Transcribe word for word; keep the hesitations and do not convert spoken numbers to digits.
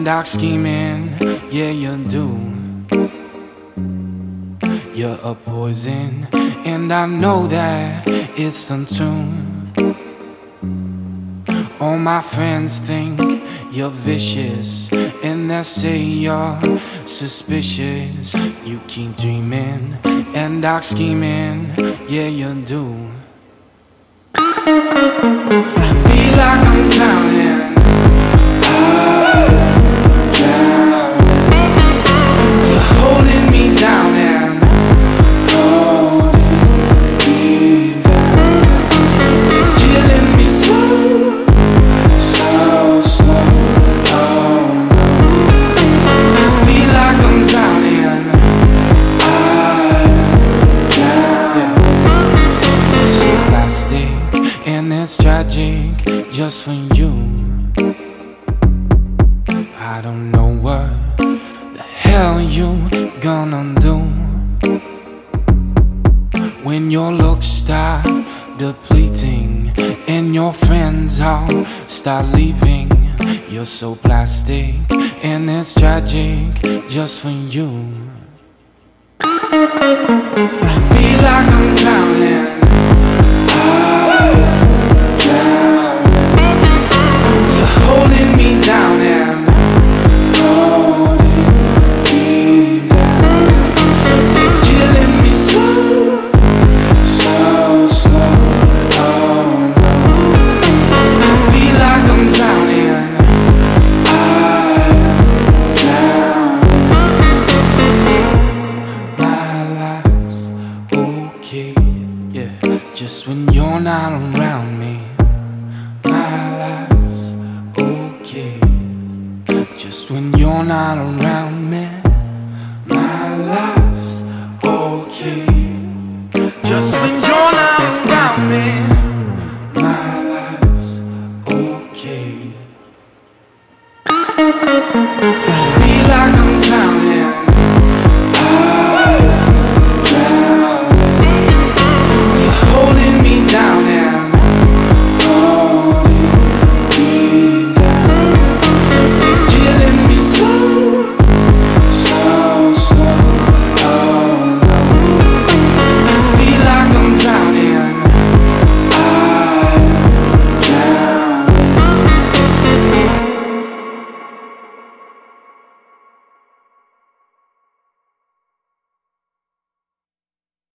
dark scheming, yeah you do. You're a poison, and I know that it's the truth. All my friends think you're vicious, and they say you're suspicious. You keep dreaming and dark scheming, yeah you do. I feel like I'm drowning. I'm drowning. You're holding me down and holding me down. You're killing me slow, so slow. Oh no. I feel like I'm drowning. I'm drowning. You're so plastic, and it's tragic just for you. I don't know what the hell you gonna do when your looks start depleting and your friends all start leaving. You're so plastic, and it's tragic just for you. I feel like I'm drowning. Holding me down and holding me down. You're killing me slow, so slow. Oh no. I feel like I'm drowning. I'm drowning. My life's okay, yeah. Just when you're not around me. My life's okay, just when you're not around me. My life's okay, just when you're not